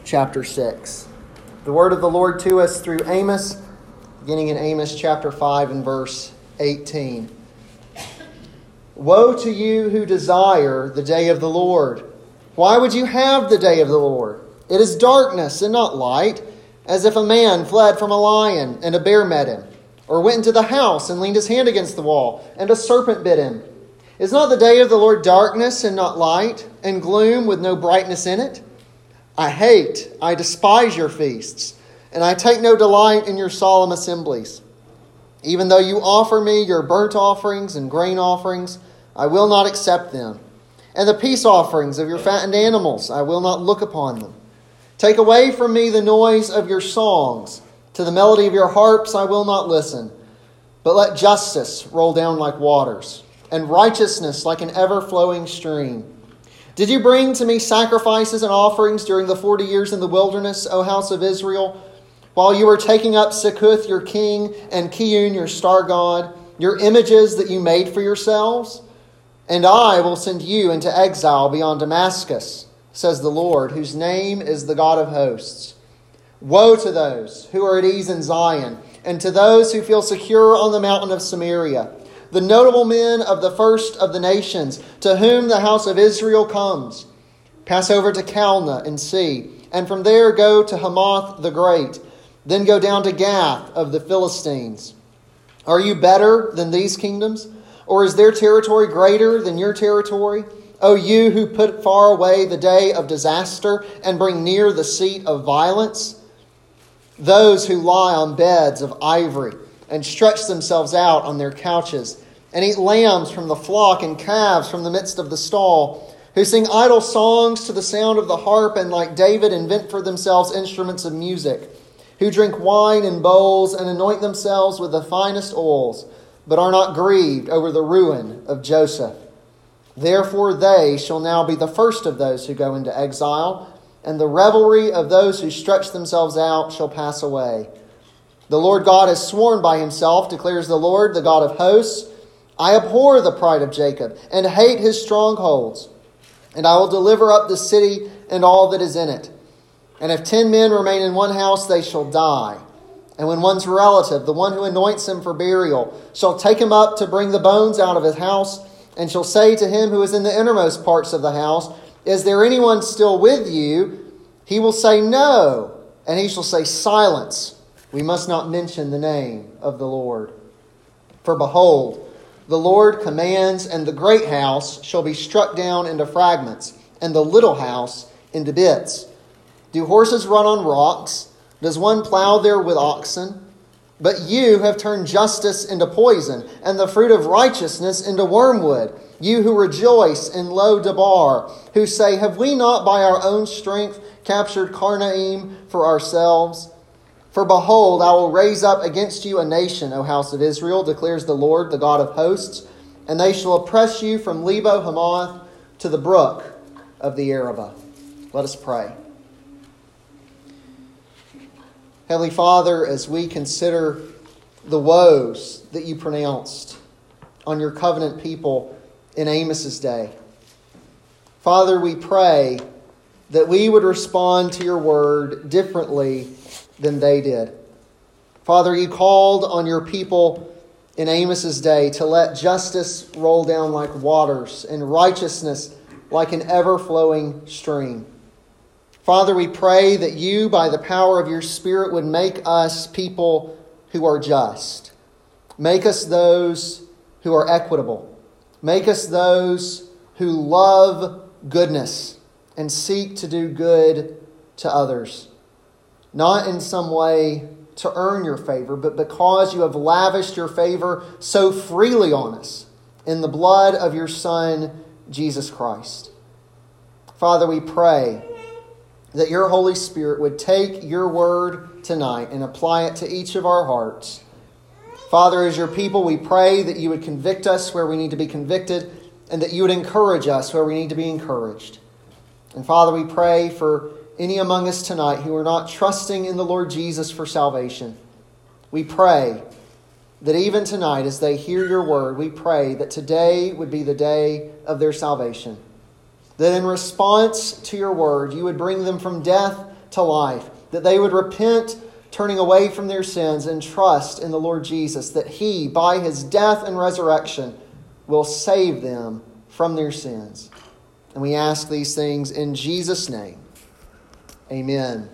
chapter 6. The word of the Lord to us through Amos, beginning in Amos chapter 5 and verse 18. Woe to you who desire the day of the Lord. Why would you have the day of the Lord? It is darkness and not light, as if a man fled from a lion and a bear met him, or went into the house and leaned his hand against the wall, and a serpent bit him. Is not the day of the Lord darkness and not light, and gloom with no brightness in it? I despise your feasts, and I take no delight in your solemn assemblies. Even though you offer me your burnt offerings and grain offerings, I will not accept them. And the peace offerings of your fattened animals, I will not look upon them. Take away from me the noise of your songs. To the melody of your harps I will not listen. But let justice roll down like waters, and righteousness like an ever-flowing stream. Did you bring to me sacrifices and offerings during the 40 years in the wilderness, O house of Israel, while you were taking up Sikkuth your king and Kiyun your star god, your images that you made for yourselves? And I will send you into exile beyond Damascus, says the Lord, whose name is the God of hosts. Woe to those who are at ease in Zion, and to those who feel secure on the mountain of Samaria, the notable men of the first of the nations, to whom the house of Israel comes. Pass over to Calneh and see, and from there go to Hamath the Great, then go down to Gath of the Philistines. Are you better than these kingdoms? Or is their territory greater than your territory? O you who put far away the day of disaster and bring near the seat of violence? Those who lie on beds of ivory and stretch themselves out on their couches, and eat lambs from the flock and calves from the midst of the stall, who sing idle songs to the sound of the harp, and like David invent for themselves instruments of music, who drink wine in bowls and anoint themselves with the finest oils, but are not grieved over the ruin of Joseph. Therefore they shall now be the first of those who go into exile, and the revelry of those who stretch themselves out shall pass away. The Lord God has sworn by himself, declares the Lord, the God of hosts, I abhor the pride of Jacob and hate his strongholds, and I will deliver up the city and all that is in it. And if 10 men remain in one house, they shall die. And when one's relative, the one who anoints him for burial, shall take him up to bring the bones out of his house, and shall say to him who is in the innermost parts of the house, Is there anyone still with you? He will say, No. And he shall say, Silence. We must not mention the name of the Lord. For behold, the Lord commands, and the great house shall be struck down into fragments, and the little house into bits. Do horses run on rocks? Does one plow there with oxen? But you have turned justice into poison, and the fruit of righteousness into wormwood. You who rejoice in Lo Debar, who say, Have we not by our own strength captured Karnaim for ourselves? For behold, I will raise up against you a nation, O house of Israel, declares the Lord, the God of hosts, and they shall oppress you from Lebo Hamath to the brook of the Arabah. Let us pray. Heavenly Father, as we consider the woes that you pronounced on your covenant people in Amos's day, Father, we pray that we would respond to your word differently than they did. Father, you called on your people in Amos's day to let justice roll down like waters and righteousness like an ever-flowing stream. Father, we pray that you, by the power of your Spirit, would make us people who are just. Make us those who are equitable. Make us those who love goodness and seek to do good to others. Not in some way to earn your favor, but because you have lavished your favor so freely on us in the blood of your Son, Jesus Christ. Father, we pray that your Holy Spirit would take your word tonight and apply it to each of our hearts. Father, as your people, we pray that you would convict us where we need to be convicted, and that you would encourage us where we need to be encouraged. And Father, we pray for any among us tonight who are not trusting in the Lord Jesus for salvation. We pray that even tonight, as they hear your word, we pray that today would be the day of their salvation. That in response to your word, you would bring them from death to life, that they would repent, turning away from their sins, and trust in the Lord Jesus, that He, by His death and resurrection, will save them from their sins. And we ask these things in Jesus' name. Amen.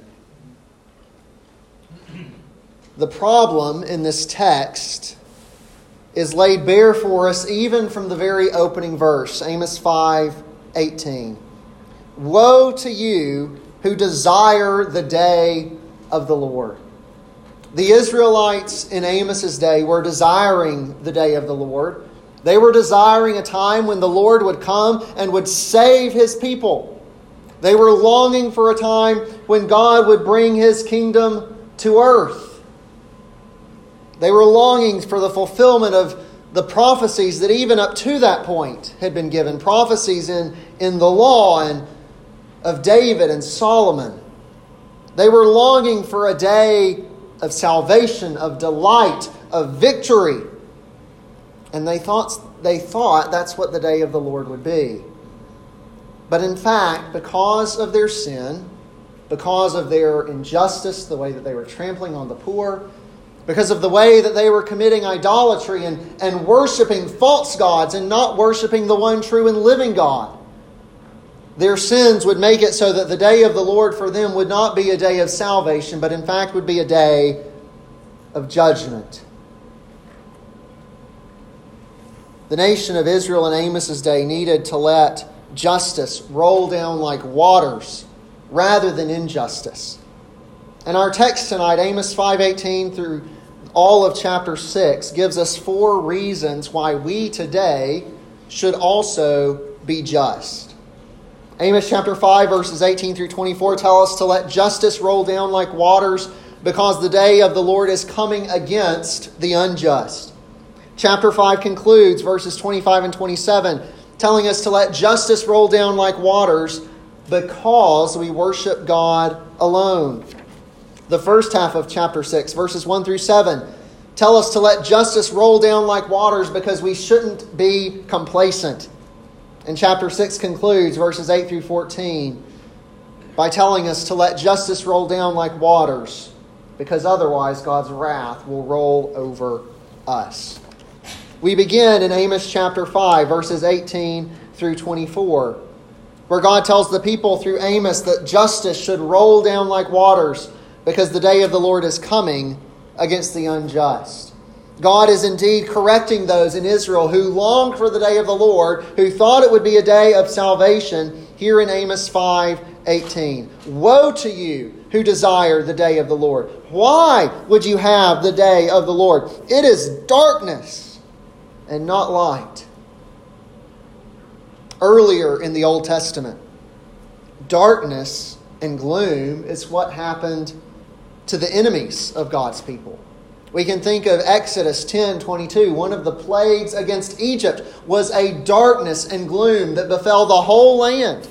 The problem in this text is laid bare for us even from the very opening verse, Amos 5:18. Woe to you who desire the day of the Lord. The Israelites in Amos's day were desiring the day of the Lord. They were desiring a time when the Lord would come and would save His people. They were longing for a time when God would bring His kingdom to earth. They were longing for the fulfillment of the prophecies that even up to that point had been given. Prophecies in the law and of David and Solomon. They were longing for a day of salvation, of delight, of victory. And they thought that's what the day of the Lord would be. But in fact, because of their sin, because of their injustice, the way that they were trampling on the poor, because of the way that they were committing idolatry and worshiping false gods and not worshiping the one true and living God, their sins would make it so that the day of the Lord for them would not be a day of salvation, but in fact would be a day of judgment. The nation of Israel in Amos's day needed to let justice roll down like waters rather than injustice. And our text tonight, Amos 5:18 through all of chapter 6, gives us 4 reasons why we today should also be just. Amos chapter 5 verses 18 through 24 tell us to let justice roll down like waters because the day of the Lord is coming against the unjust. Chapter 5 concludes verses 25 and 27 telling us to let justice roll down like waters because we worship God alone. The first half of chapter 6, verses 1 through 7, tell us to let justice roll down like waters because we shouldn't be complacent. And chapter 6 concludes, verses 8 through 14, by telling us to let justice roll down like waters because otherwise God's wrath will roll over us. We begin in Amos chapter 5, verses 18 through 24, where God tells the people through Amos that justice should roll down like waters because the day of the Lord is coming against the unjust. God is indeed correcting those in Israel who longed for the day of the Lord, who thought it would be a day of salvation, here in Amos 5:18. Woe to you who desire the day of the Lord. Why would you have the day of the Lord? It is darkness and not light. Earlier in the Old Testament, darkness and gloom is what happened to the enemies of God's people. We can think of Exodus 10:22. One of the plagues against Egypt was a darkness and gloom that befell the whole land.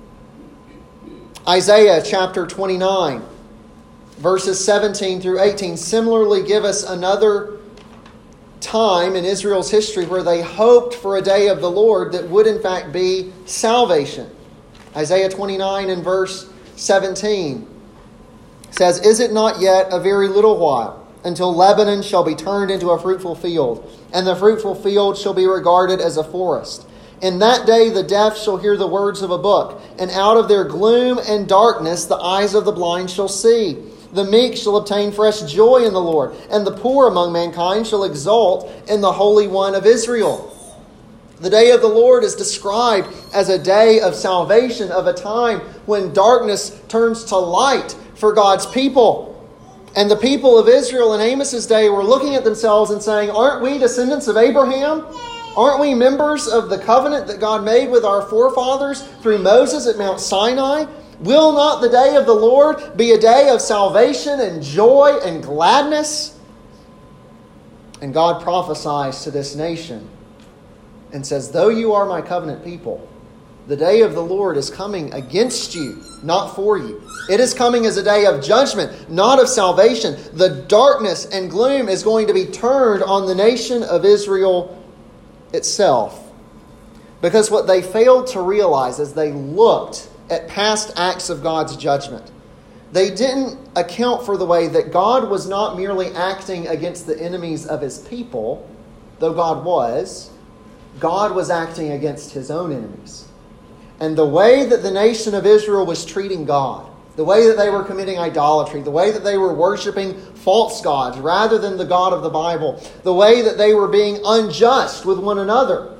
Isaiah chapter 29, verses 17 through 18 similarly give us another time in Israel's history where they hoped for a day of the Lord that would in fact be salvation. Isaiah 29 and verse 17 says, "Is it not yet a very little while until Lebanon shall be turned into a fruitful field, and the fruitful field shall be regarded as a forest? In that day the deaf shall hear the words of a book, and out of their gloom and darkness the eyes of the blind shall see. The meek shall obtain fresh joy in the Lord, and the poor among mankind shall exult in the Holy One of Israel." The day of the Lord is described as a day of salvation, of a time when darkness turns to light for God's people. And the people of Israel in Amos's day were looking at themselves and saying, aren't we descendants of Abraham? Aren't we members of the covenant that God made with our forefathers through Moses at Mount Sinai? Will not the day of the Lord be a day of salvation and joy and gladness? And God prophesies to this nation and says, though you are my covenant people, the day of the Lord is coming against you, not for you. It is coming as a day of judgment, not of salvation. The darkness and gloom is going to be turned on the nation of Israel itself. Because what they failed to realize as they looked at past acts of God's judgment, they didn't account for the way that God was not merely acting against the enemies of his people, though God was acting against his own enemies. And the way that the nation of Israel was treating God, the way that they were committing idolatry, the way that they were worshiping false gods rather than the God of the Bible, the way that they were being unjust with one another,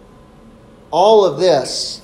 all of this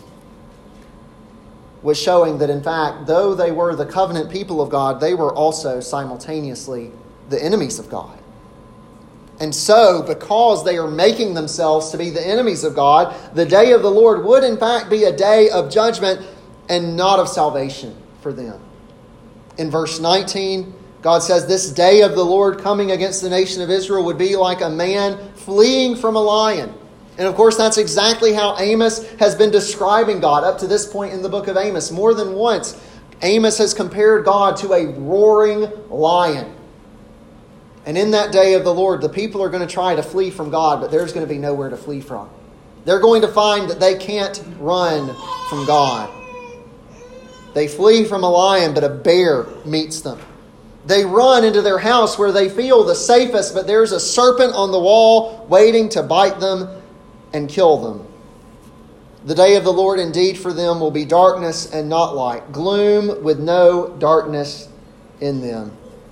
was showing that, in fact, though they were the covenant people of God, they were also simultaneously the enemies of God. And so, because they are making themselves to be the enemies of God, the day of the Lord would, in fact, be a day of judgment and not of salvation for them. In verse 19, God says, this day of the Lord coming against the nation of Israel would be like a man fleeing from a lion. And of course, that's exactly how Amos has been describing God up to this point in the book of Amos. More than once, Amos has compared God to a roaring lion. And in that day of the Lord, the people are going to try to flee from God, but there's going to be nowhere to flee from. They're going to find that they can't run from God. They flee from a lion, but a bear meets them. They run into their house where they feel the safest, but there's a serpent on the wall waiting to bite them and kill them. The day of the Lord indeed for them will be darkness and not light, gloom with no darkness in them.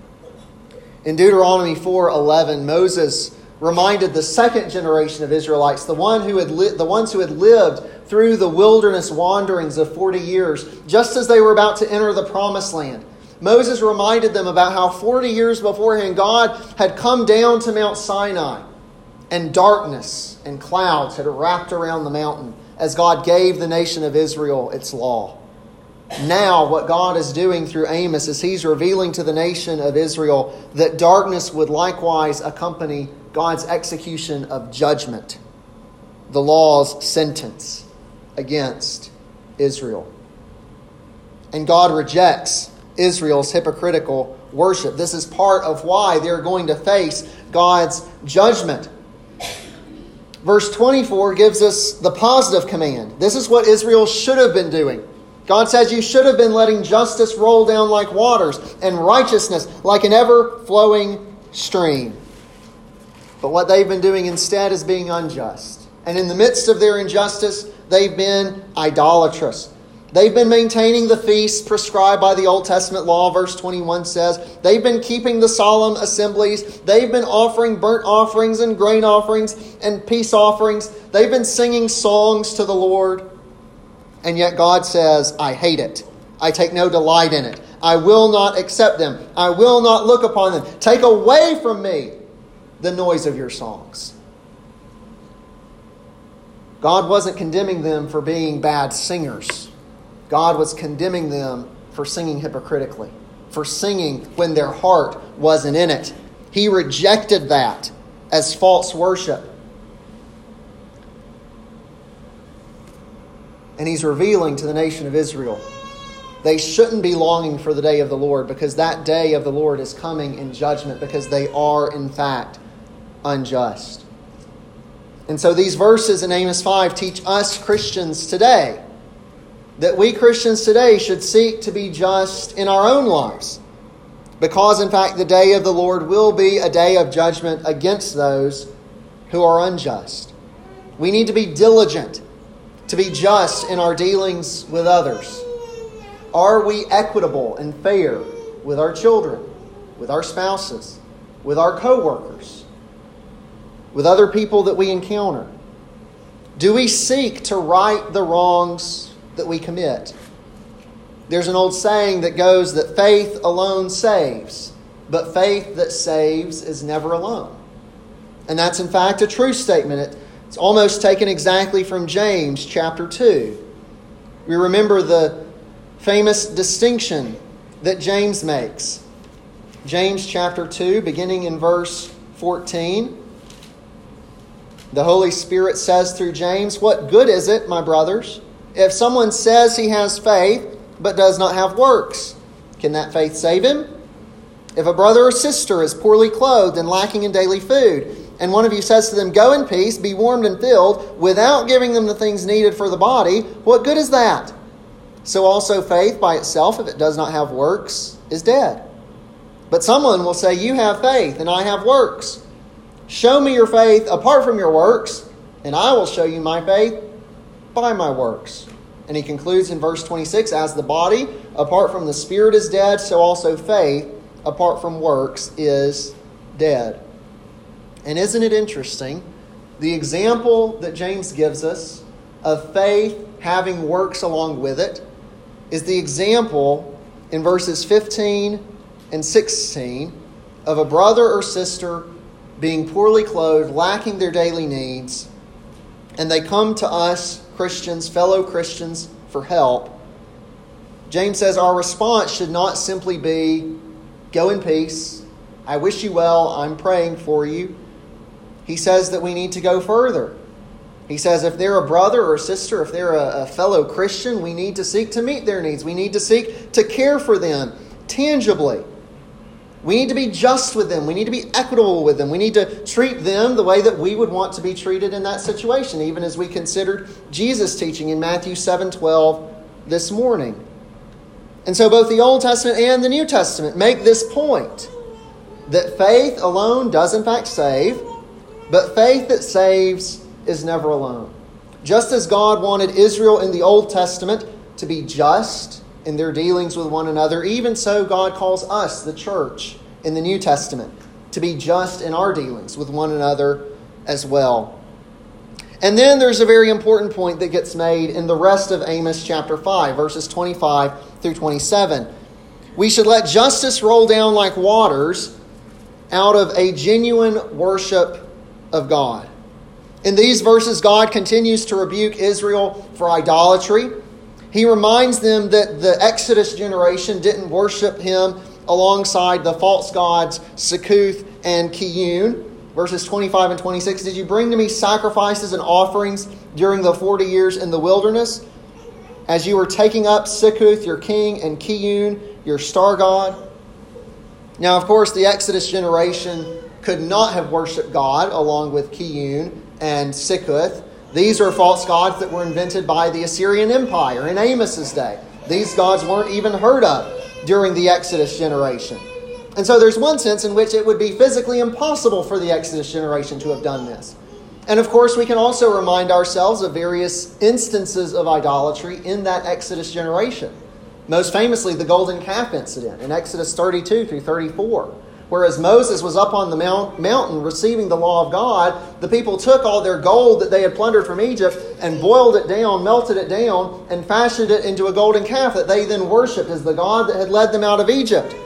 In Deuteronomy 4:11, Moses reminded the second generation of Israelites, the ones who had lived through the wilderness wanderings of 40 years, just as they were about to enter the promised land. Moses reminded them about how 40 years beforehand God had come down to Mount Sinai, and darkness and clouds had wrapped around the mountain as God gave the nation of Israel its law. Now, what God is doing through Amos is he's revealing to the nation of Israel that darkness would likewise accompany God's execution of judgment, the law's sentence against Israel. And God rejects Israel's hypocritical worship. This is part of why they're going to face God's judgment. Verse 24 gives us the positive command. This is what Israel should have been doing. God says you should have been letting justice roll down like waters and righteousness like an ever-flowing stream. But what they've been doing instead is being unjust. And in the midst of their injustice, they've been idolatrous. They've been maintaining the feasts prescribed by the Old Testament law, verse 21 says. They've been keeping the solemn assemblies. They've been offering burnt offerings and grain offerings and peace offerings. They've been singing songs to the Lord. And yet God says, I hate it. I take no delight in it. I will not accept them. I will not look upon them. Take away from me the noise of your songs. God wasn't condemning them for being bad singers. God was condemning them for singing hypocritically, for singing when their heart wasn't in it. He rejected that as false worship. And he's revealing to the nation of Israel, they shouldn't be longing for the day of the Lord, because that day of the Lord is coming in judgment, because they are, in fact, unjust. And so these verses in Amos 5 teach us Christians today that we Christians today should seek to be just in our own lives, because, in fact, the day of the Lord will be a day of judgment against those who are unjust. We need to be diligent to be just in our dealings with others. Are we equitable and fair with our children, with our spouses, with our co-workers, with other people that we encounter? Do we seek to right the wrongs that we commit? There's an old saying that goes that faith alone saves, but faith that saves is never alone. And that's in fact a true statement. It's almost taken exactly from James chapter 2. We remember the famous distinction that James makes. James chapter 2, beginning in verse 14. The Holy Spirit says through James, "What good is it, my brothers, if someone says he has faith but does not have works? Can that faith save him? If a brother or sister is poorly clothed and lacking in daily food, and one of you says to them, 'Go in peace, be warmed and filled,' without giving them the things needed for the body, what good is that? so also faith by itself, if it does not have works, is dead. But someone will say, you have faith and I have works. Show me your faith apart from your works, and I will show you my faith by my works. And he concludes in verse 26, as the body apart from the spirit is dead, so also faith apart from works is dead. And isn't it interesting? The example that James gives us of faith having works along with it is the example in verses 15 and 16 of a brother or sister being poorly clothed, lacking their daily needs, and they come to us, Christians, fellow Christians, for help. James says our response should not simply be, go in peace, I wish you well, I'm praying for you. He says that we need to go further. He says if they're a brother or a sister, if they're a fellow Christian, we need to seek to meet their needs. We need to seek to care for them tangibly. We need to be just with them. We need to be equitable with them. We need to treat them the way that we would want to be treated in that situation, even as we considered Jesus' teaching in Matthew 7:12 this morning. And so both the Old Testament and the New Testament make this point, that faith alone does in fact save, but faith that saves is never alone. Just as God wanted Israel in the Old Testament to be just in their dealings with one another, even so God calls us, the church, in the New Testament, to be just in our dealings with one another as well. And then there's a very important point that gets made in the rest of Amos chapter 5, verses 25 through 27. We should let justice roll down like waters out of a genuine worship of God. In these verses, God continues to rebuke Israel for idolatry. He reminds them that the Exodus generation didn't worship him alongside the false gods Succoth and Kiyun. Verses 25 and 26, did you bring to me sacrifices and offerings during the 40 years in the wilderness, as you were taking up Succoth, your king, and Kiyun, your star god? Now, of course, the Exodus generation could not have worshipped God along with Kiyun and Succoth. These are false gods that were invented by the Assyrian Empire in Amos's day. These gods weren't even heard of during the Exodus generation. And so there's one sense in which it would be physically impossible for the Exodus generation to have done this. And of course, we can also remind ourselves of various instances of idolatry in that Exodus generation. Most famously, the golden calf incident in Exodus 32 through 34. Whereas Moses was up on the mountain receiving the law of God, the people took all their gold that they had plundered from Egypt and boiled it down, melted it down, and fashioned it into a golden calf that they then worshipped as the God that had led them out of Egypt.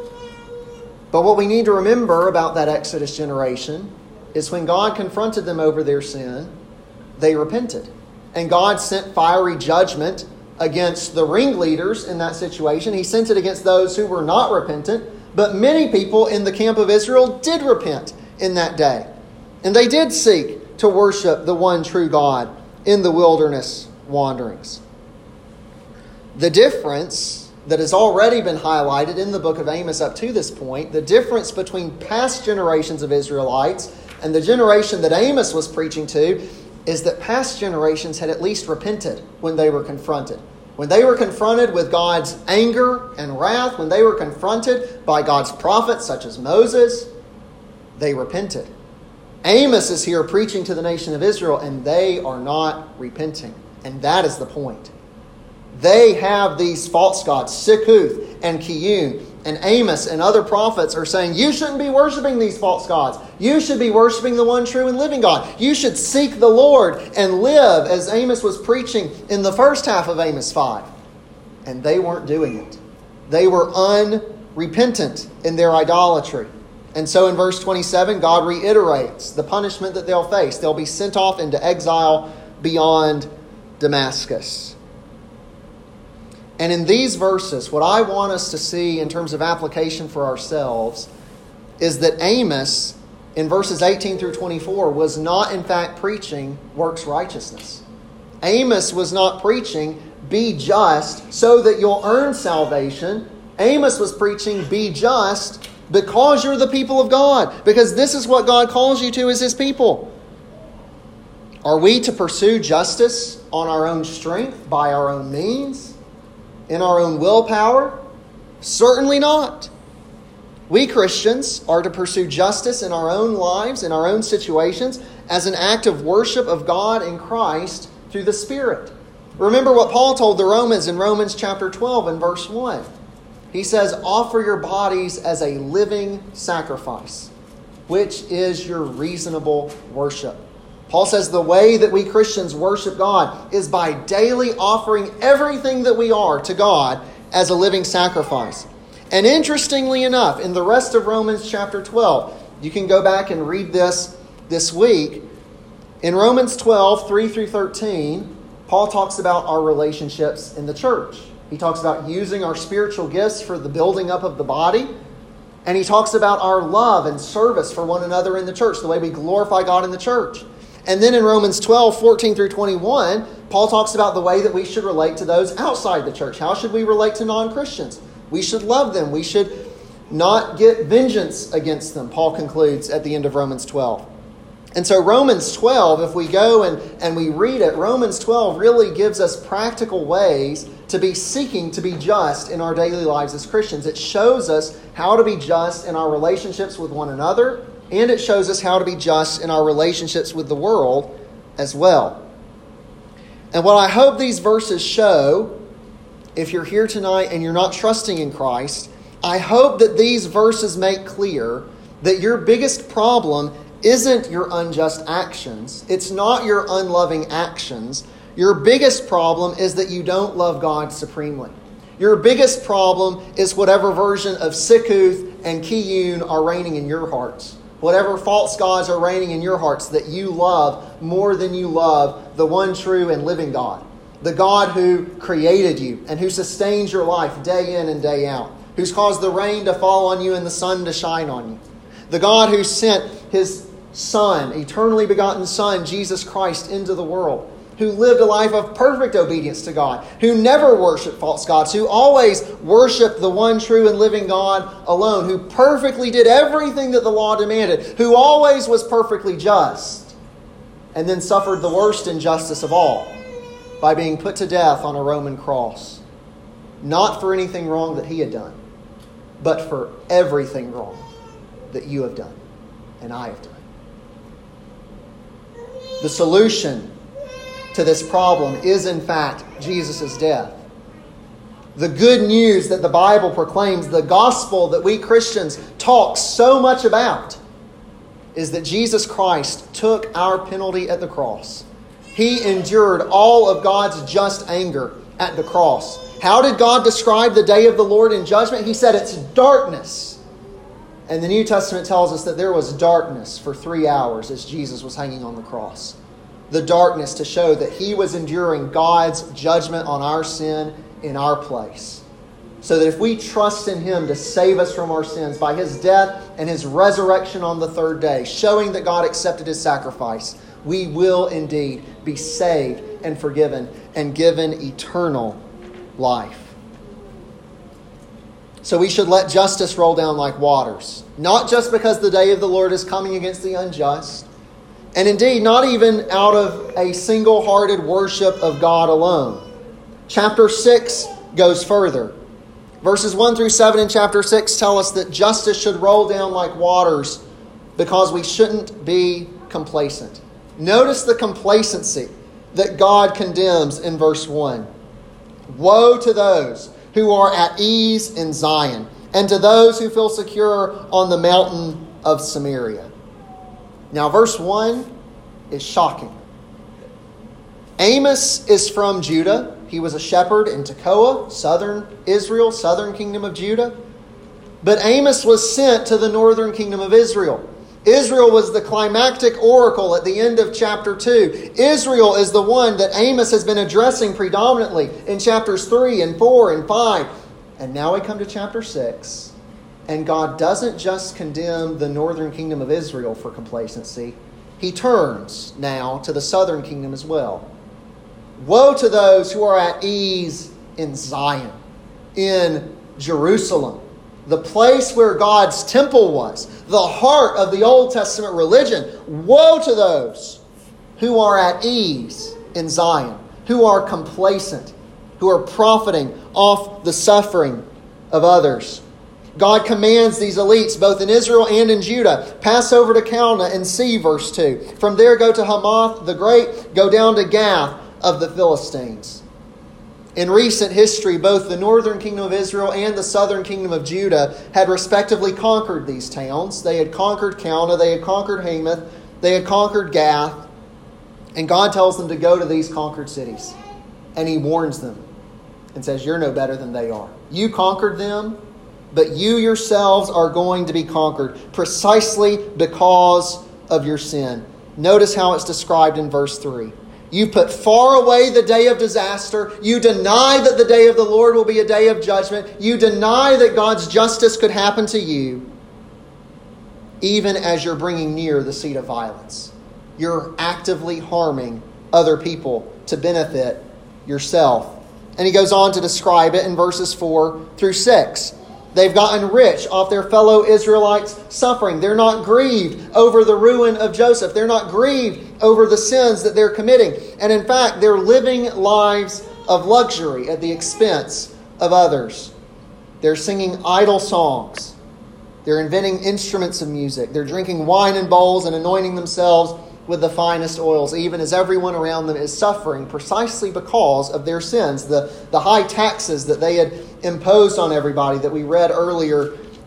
But what we need to remember about that Exodus generation is when God confronted them over their sin, they repented. And God sent fiery judgment against the ringleaders in that situation. He sent it against those who were not repentant. But many people in the camp of Israel did repent in that day. And they did seek to worship the one true God in the wilderness wanderings. The difference that has already been highlighted in the book of Amos up to this point, the difference between past generations of Israelites and the generation that Amos was preaching to, is that past generations had at least repented when they were confronted. When they were confronted with God's anger and wrath, when they were confronted by God's prophets such as Moses, they repented. Amos is here preaching to the nation of Israel, and they are not repenting. And that is the point. They have these false gods, Succoth and Kiyun, and Amos and other prophets are saying, you shouldn't be worshiping these false gods. You should be worshiping the one true and living God. You should seek the Lord and live as Amos was preaching in the first half of Amos 5. And they weren't doing it. They were unrepentant in their idolatry. And so in verse 27, God reiterates the punishment that they'll face. They'll be sent off into exile beyond Damascus. And in these verses, what I want us to see in terms of application for ourselves is that Amos, in verses 18 through 24, was not in fact preaching works righteousness. Amos was not preaching, be just so that you'll earn salvation. Amos was preaching, be just because you're the people of God. Because this is what God calls you to as His people. Are we to pursue justice on our own strength, by our own means? In our own willpower? Certainly not. We Christians are to pursue justice in our own lives, in our own situations, as an act of worship of God in Christ through the Spirit. Remember what Paul told the Romans in Romans chapter 12 and verse 1. He says, offer your bodies as a living sacrifice, which is your reasonable worship. Paul says the way that we Christians worship God is by daily offering everything that we are to God as a living sacrifice. And interestingly enough, in the rest of Romans chapter 12, you can go back and read this week. In Romans 12, 3 through 13, Paul talks about our relationships in the church. He talks about using our spiritual gifts for the building up of the body. And he talks about our love and service for one another in the church, the way we glorify God in the church. And then in Romans 12, 14 through 21, Paul talks about the way that we should relate to those outside the church. How should we relate to non-Christians? We should love them. We should not get vengeance against them, Paul concludes at the end of Romans 12. And so Romans 12, if we go and we read it, Romans 12 really gives us practical ways to be seeking to be just in our daily lives as Christians. It shows us how to be just in our relationships with one another, and it shows us how to be just in our relationships with the world as well. And what I hope these verses show, if you're here tonight and you're not trusting in Christ, I hope that these verses make clear that your biggest problem isn't your unjust actions. It's not your unloving actions. Your biggest problem is that you don't love God supremely. Your biggest problem is whatever version of Sikkuth and Kiyun are reigning in your hearts. Whatever false gods are reigning in your hearts that you love more than you love the one true and living God. The God who created you and who sustains your life day in and day out. Who's caused the rain to fall on you and the sun to shine on you. The God who sent His Son, eternally begotten Son, Jesus Christ, into the world. Who lived a life of perfect obedience to God. Who never worshiped false gods. Who always worshiped the one true and living God alone. Who perfectly did everything that the law demanded. Who always was perfectly just. And then suffered the worst injustice of all by being put to death on a Roman cross. Not for anything wrong that He had done, but for everything wrong that you have done and I have done. The solution to this problem is, in fact, Jesus' death. The good news that the Bible proclaims, the gospel that we Christians talk so much about, is that Jesus Christ took our penalty at the cross. He endured all of God's just anger at the cross. How did God describe the day of the Lord in judgment? He said it's darkness. And the New Testament tells us that there was darkness for 3 hours as Jesus was hanging on the cross. The darkness to show that He was enduring God's judgment on our sin in our place. So that if we trust in Him to save us from our sins by His death and His resurrection on the third day, showing that God accepted His sacrifice, we will indeed be saved and forgiven and given eternal life. So we should let justice roll down like waters. Not just because the day of the Lord is coming against the unjust. And indeed, not even out of a single-hearted worship of God alone. Chapter 6 goes further. Verses 1 through 7 in chapter 6 tell us that justice should roll down like waters because we shouldn't be complacent. Notice the complacency that God condemns in verse 1. Woe to those who are at ease in Zion, and to those who feel secure on the mountain of Samaria. Now, verse 1 is shocking. Amos is from Judah. He was a shepherd in Tekoa, southern Israel, southern kingdom of Judah. But Amos was sent to the northern kingdom of Israel. Israel was the climactic oracle at the end of chapter 2. Israel is the one that Amos has been addressing predominantly in chapters 3 and 4 and 5. And now we come to chapter 6. And God doesn't just condemn the northern kingdom of Israel for complacency. He turns now to the southern kingdom as well. Woe to those who are at ease in Zion, in Jerusalem. The place where God's temple was, the heart of the Old Testament religion. Woe to those who are at ease in Zion, who are complacent, who are profiting off the suffering of others. God commands these elites, both in Israel and in Judah, pass over to Calneh and see, verse 2. From there go to Hamath the Great, go down to Gath of the Philistines. In recent history, both the northern kingdom of Israel and the southern kingdom of Judah had respectively conquered these towns. They had conquered Calneh, they had conquered Hamath, they had conquered Gath. And God tells them to go to these conquered cities. And He warns them and says, you're no better than they are. You conquered them, but you yourselves are going to be conquered precisely because of your sin. Notice how it's described in verse 3. You put far away the day of disaster. You deny that the day of the Lord will be a day of judgment. You deny that God's justice could happen to you, even as you're bringing near the seat of violence. You're actively harming other people to benefit yourself. And he goes on to describe it in verses 4 through 6. They've gotten rich off their fellow Israelites' suffering. They're not grieved over the ruin of Joseph. They're not grieved over the sins that they're committing. And in fact, they're living lives of luxury at the expense of others. They're singing idle songs. They're inventing instruments of music. They're drinking wine in bowls and anointing themselves with the finest oils, even as everyone around them is suffering precisely because of their sins. The high taxes that they had imposed on everybody that we read earlier